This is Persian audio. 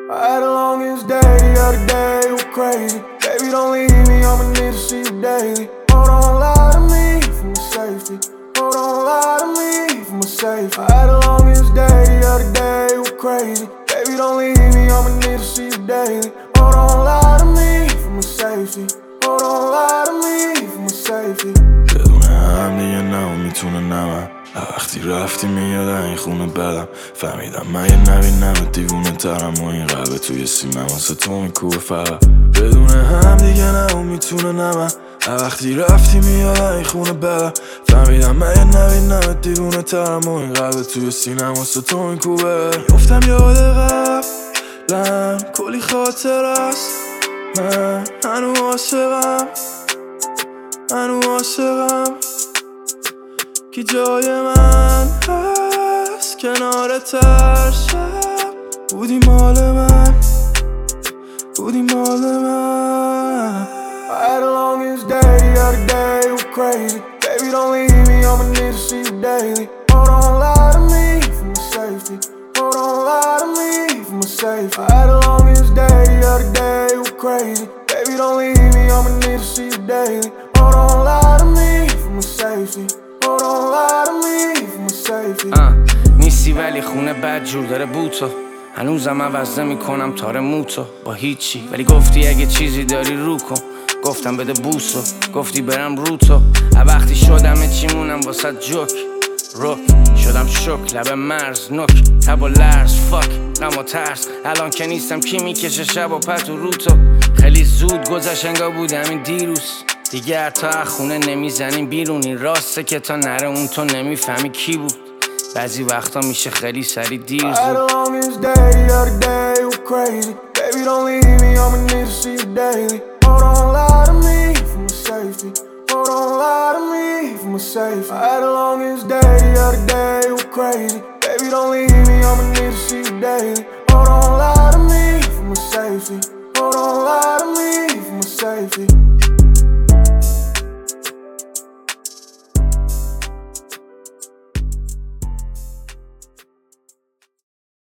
I had the longest day the other day, it was crazy. Baby, don't leave me, I'ma need to see you daily. Oh, don't lie to me for my safety. Oh, don't lie to me for my safety. I had the longest day the other day, it was crazy. Baby, don't leave me, I'ma need to see you daily. Oh, don't lie to me for my safety. Oh, don't lie to me for my safety. بدون هم دیگه نمیتونه نمم وقتی رفتی میاد این خونه بدم فهمیدم من یه نبینم دیوونه ترم و این قلب توی سینم واسه تو میکوبه فقط بدون هم دیگه نمیتونه نمم وقتی رفتی میاد این خونه بدم فهمیدم من یه نبینم دیوونه ترم و این قلب توی سینم واسه تو میکوبه میفتم یاد قبلم کلی خاطر است من هنو عاشقم کی جای من هست کنار تر شب بودی مال من I had the longest day the other day, it was crazy. Baby, don't leave me, I'ma need to see you daily. Oh, don't lie to me for my safety. Oh, don't lie to me for my safety. I had the longest day the other day, it was crazy. Baby, don't leave me, I'ma need to see you daily. Oh, don't lie to me for my safety. Oh, don't lie to me for my safety. نیستی ولی خونه بد جور داره بوتو هنوزم عوض نمی‌کنم تار موتو با هیچی ولی گفتی اگه چیزی داری رو کن گفتم بده بوسو گفتی برم رو تو وقتی شدم چی مونم واسه جوک روک شدم شک لب مرز نک تب و لرز فاک غم و ترس الان که نیستم کی میکشه شب و پتو رو تو خیلی زود گذشت انگار بود همین دیروز دیگر تا خونه نمیزنیم بیرونی راسته که تا نره اون تو نمیفهمی کی بود بعضی وقتا میشه خیلی سری دیر I had the longest day the other day, it was crazy. Baby, don't leave me, I'ma need to see you daily. Oh, don't lie to me for my safety. Oh, don't lie to me for my safety. I had the longest day the other day, it was crazy. Baby, don't leave me, I'ma need to see you daily.